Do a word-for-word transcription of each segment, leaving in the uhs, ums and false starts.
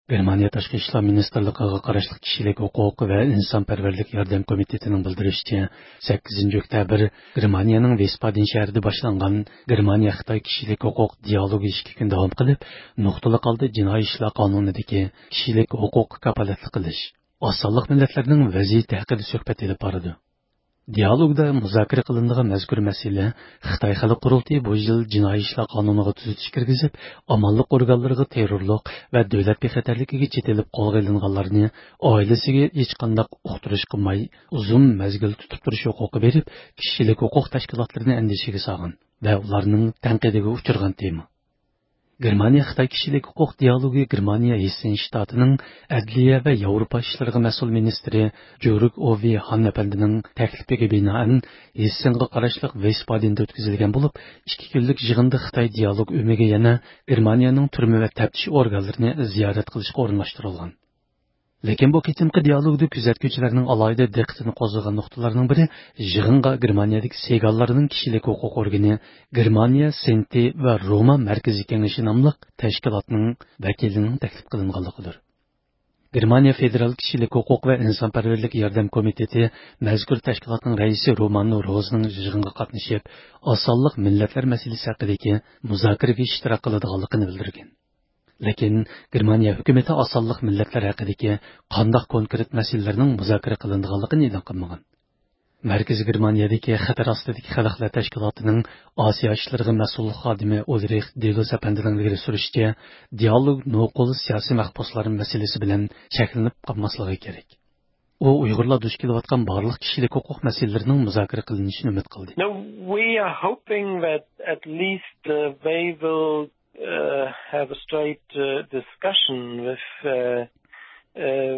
Germaniya Tashqi ishlar ministrligiga qarashli kishilik huquq va insonparvarlik yordam komitetining bildirishicha, sakkizinchi oktyabr Germaniyaning Wiesbaden shahrida boshlangan Germaniya Xitoy kishilik huquq dialogi ikki kun davom qilib, nuqtali holda jinoiy ishlar qonunidagi kishilik huquq kafolatli qilish, osonliq millatlarning vaziyati haqida suhbat olib boradi. Dialogda muzokara qilinadigan mazkur masala Xitoy Xalq Qurultiyi bu yil jinoiy ishlar qonuniga tuzatish kirgizib, amonlik organlariga terrorlik va davlat bexatarligiga chetilib qo'lga olinganlarni oilasiga hech qanday uqtirish qilmay, uzun mazgil tutib turish huquqi berib, kishilik huquq tashkilotlarini andishiga solgan va ularning tanqidiga uchirgan tema. Germaniya Xitoy kishilik huquq dialogi Germaniya Hessen shtatining Adliya va Yevropa ishlariga mas'ul ministri Jörg Ovi Hannepandining taklifiga binoan Hessenga qarashli Wiesbadenda o'tkazilgan bo'lib, ikki kunlik yig'inda Xitoy dialog o'miga yana Germaniyaning turma va taftish organlarini ziyorat qilishga o'rinlashtirilgan. Lekin bu ketimqi dialogda kuzatuvchilarning alohida diqqatini qo'zg'agan nuqtalarning biri yig'inga Germaniyadagi segallarning kishilik huquq organi Germaniya Senti va Roma Markaziy Kengashi nomli tashkilotning vakilining taklif qilinganligidir. Germaniya Federal kishilik huquq va insonparvarlik yordam komiteti mazkur tashkilotning raisi Romano Rozning yig'inga qatnashib, osonliq millatlar masalasi haqidagi muzokaraga ishtirok qiladiganligini bildirgan. Lekin Germaniya hukumati osonliq millatlar haqidagi qanday konkret masalalarning muzokara qilinganligini e'lon qilmagan. Markaziy Germaniyadagi xatar ostidagi xalqlar tashkilotining Osiyo ishlariga mas'ul xodimi Ulrich Delos apandining ilgari surishicha, dialog nuqul siyosiy mahbuslar masalasi bilan shaklanib qolmasligi kerak. U Uyg'urlar duch kelayotgan barliq kishilik huquq masalalarining muzokara qilinishini umid qildi. No, we are hoping that at least uh, they will Uh, have a straight uh, discussion with uh, uh,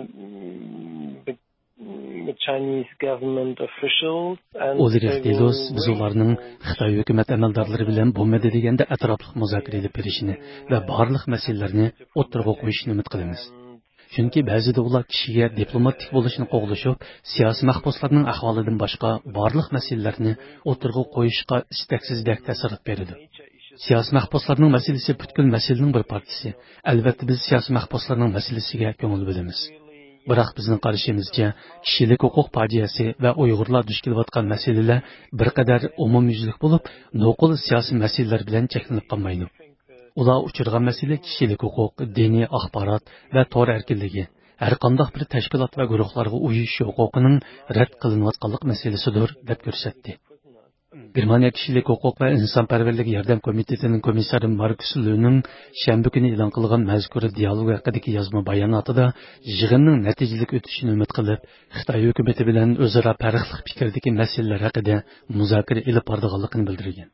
the, the Chinese government officials. Ulrich Delos biz ularning Xitoy hukumat amaldorlari bilan bo'lmadi deganda atrofli muzokara olib berishini va barliq masalalarni o'tirg'a qo'yishni umid qilamiz. Chunki ba'zida ular kishiga diplomatik bo'lishni qo'g'lashib, siyosiy mahbuslarning ahvolidan boshqa barliq masalalarni o'tirg'a qo'yishga istaksizlik ta'sir beradi. Siyosiy mahbuslarning masalasi butkul masalaning bir partisi. Albatta biz siyosiy mahbuslarning masalasiga ko'ngil bo'lamiz. Biroq bizning qarashimizcha, kishilik huquq fojiasi va Uyg'urlar duch kelayotgan masalalar bir qadar umumyuzlik bo'lib, nuqul siyosiy masalalar bilan cheklanib qolmaydi. Ular uchirgan masala kishilik huquq, diniy axborot va tor erkinligi, har qanday bir tashkilot va guruhlarga uyish huquqining rad qilinayotganlik masalasidir deb ko'rsatdi. Germaniya kishilik huquq va insonparvarlik yordam komitetining komissari Markus Löning shanba kuni e'lon qilgan mazkur dialog haqidagi yozma bayonotida yig'inning natijali o'tishini umid qilib, Xitoy hukumati bilan o'zaro farqli fikrdagi masalalar haqida muzokara olib borganligini bildirgan.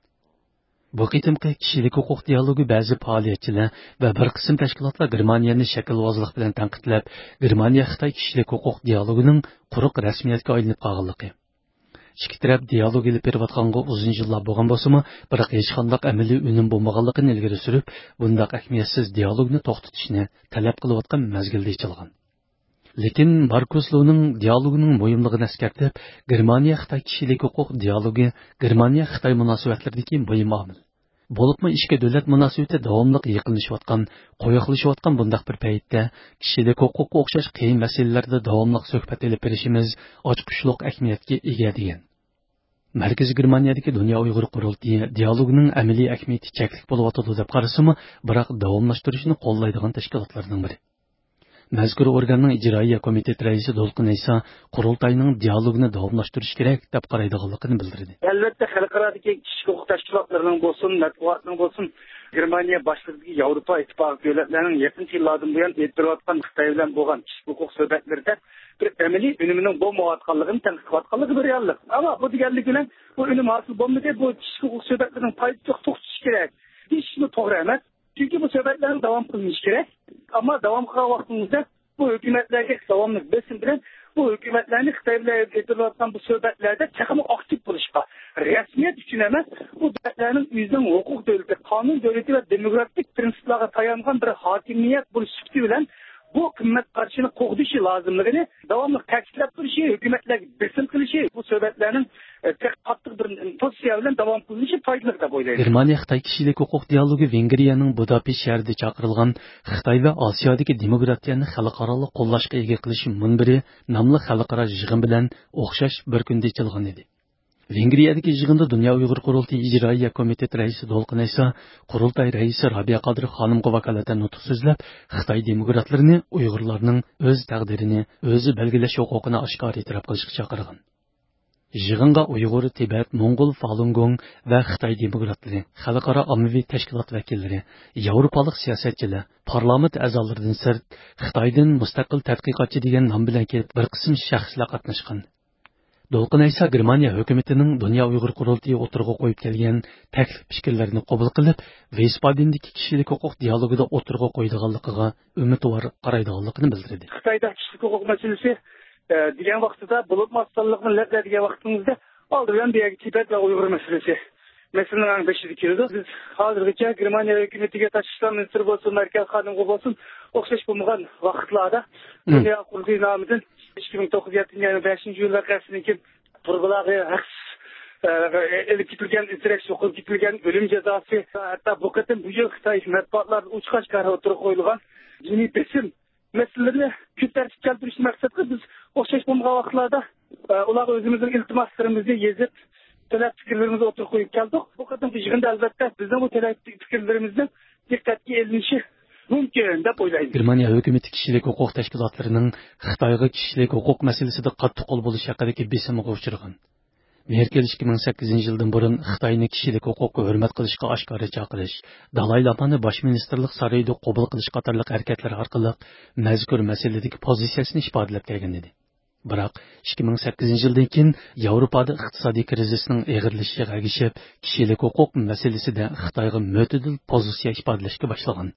Bu qitimqi kishilik huquq dialogi ba'zi faoliyatchilar va bir qism tashkilotlar Germaniyani shaklvozlik bilan tanqidlab, Germaniya Xitoy kishilik huquq dialogining quruq rasmiyatga aylanib qolganligi. Ikki taraf dialog olib berayotganga uzun yillar bo'lgan bo'lsa-mu, biroq hech qanday amaliy unum bo'lmaganligini ilgari surib, bunday ahamiyatsiz dialogni to'xtatishni talab qilayotgan mazgilda ichilgan. Lekin Markus Löning dialogining muhimligini eskartib, Germaniya Xitoy kishilik huquq dialogi Germaniya Xitoy munosabatlaridagi muhim omil. Bo'libmi ikki davlat munosabati davomli yaqinlashayotgan, qo'yiqlashayotgan bunday bir paytda kishilik huquqqa o'xshash qiyin masalalarda davomli suhbat olib berishimiz ochqishliq ahamiyatga ega degan. Markaziy Germaniyadagi Dunyo Uyg'ur qurultiyi dialogining amaliy ahamiyati cheklik bo'layotdi deb qarasimi, biroq davomlashtirishni qo'llaydigan tashkilotlarning biri. Mazkur organning ijroiya komiteti raisi Dolqin Aysa qurultayning dialogini davomlashtirish kerak deb qaraydiganligini bildirdi. Albatta xalqarodagi kishilik huquq tashkilotlarining bo'lsin, matbuotning bo'lsin, Germaniya boshlig'idagi Yevropa ittifoqi davlatlarining yaqin yillardan buyon e'tirotgan Xitoy bilan bo'lgan kishilik huquq suhbatlarida bir amaliy unumning bo'lmayotganligini tanqidlayotganligi bir reallik. Ammo bu deganlik bilan bu unum hosil bo'lmadi, bu kishilik huquq suhbatlarining foydasi to'xtatish kerak. Hech nima to'g'ri emas. Çünkü bu sebeplerin devam kılmış gerek. Ama devam kılan vaktimizde bu hükümetlerge devamlı besin bilen bu hükümetlerini Xitay'la getirilen bu sebeplerde çakımı aktif buluşma. Resmiyet için emez bu devletlerin yüzden hukuk devleti, kanun devleti ve demokratik prensiplara dayanan bir hakimiyet buluştuğu bilen bu kıymet karşını koğduşu lazımlığını devamlı tekstilep duruşu, hükümetler besin kılışı bu sebeplerin tek qattiq bir pozitsiya bilan davom qilinishi foydali deb o'ylayman. Germaniya Xitoy kishilik huquq dialogi Vengriyaning Budapest shahrida chaqirilgan Xitoy va Osiyodagi demokratiyani xalqaro qo'llashga ega qilish munbiri nomli xalqaro yig'in bilan o'xshash bir kunda ochilgan edi. Vengriyadagi yig'inda Dunyo Uyg'ur qurultiyi ijroiya komiteti raisi Dolqin Ayso, qurultay raisi Rabiya Qodir xonimga vakolatan nutq so'zlab, Xitoy demokratlarini Uyg'urlarning o'z taqdirini o'zi belgilash huquqini oshkor e'tirof qilishga chaqirgan. Yig'inga Uyg'ur, Tibet, Mo'ng'ul, Falun Gong va Xitoy demokratlari, xalqaro ommaviy tashkilot vakillari, yevropalik siyosatchilar, parlament a'zolaridan sirt Xitoydan mustaqil tadqiqotchi degan nom bilan kelib bir qism shaxslar qatnashgan. Dolqin Ayso Germaniya hukumatining Dunyo Uyg'ur qurultiyi o'tirg'a qo'yib kelgan taklif fikrlarini qabul qilib, Veyspadindagi kishilik huquq dialogida o'tirg'a qo'ydiganligiga umidvor qaraydiganligini bildirdi. Xitoyda kishilik huquq masalasi degan vaqtida bo'lib masalliqni ladda degan vaqtimizda oldidan bu Tibet va Uyg'ur masalasi masalalarning beshida keldi. Biz hozirgacha Germaniya hukumatiga tashqi ishlar ministri bo'lsin, markaz xodimligi bo'lsin, o'xshash bo'lmagan vaqtlarda Dunyo qurultiyi nomidan ikki ming to'qqiz yil beshinchi yillar qasdidan keyin turg'ilag'i haqsiz elib ketilgan izrash o'qib ketilgan o'lim jazosi, hatto bu qatim bu yil Xitoy matbuotlar uçqaç qara o'tirib qo'yilgan diniy besim meseleleri kütlerçik keltirishni maqsad qilib biz o'xshash bo'lmagan vaqtlarda ular o'zimizning iltimoslarimizni yezib talab fikrlarimizni o'tirib qo'yib keldik. Bu qatim yig'inda albatta bizning bu talab fikrlarimizni diqqatga ilinishi mumkin deb o'ylayman. Germaniya hukumati kishilik huquq tashkilotlarining Xitoyga kishilik huquq masalasida qattiq qo'l bo'lish haqidagi besimga uchragan. Merkel ikki ming sakkizinchi yildan burun Xitoyni kishilik huquqqa hurmat qilishga oshkora chaqirish, Dalay Lamani bosh ministerlik saroyida qabul qilish qatorliq harakatlar orqali mazkur masaladagi pozitsiyasini ifodalab kelgan edi. Biroq ikki ming sakkizinchi yildan keyin Yevropada iqtisodiy krizisning og'irlashishiga ergashib, kishilik huquq masalasida Xitoyga mo'tadil pozitsiya ifodalashga boshlagan.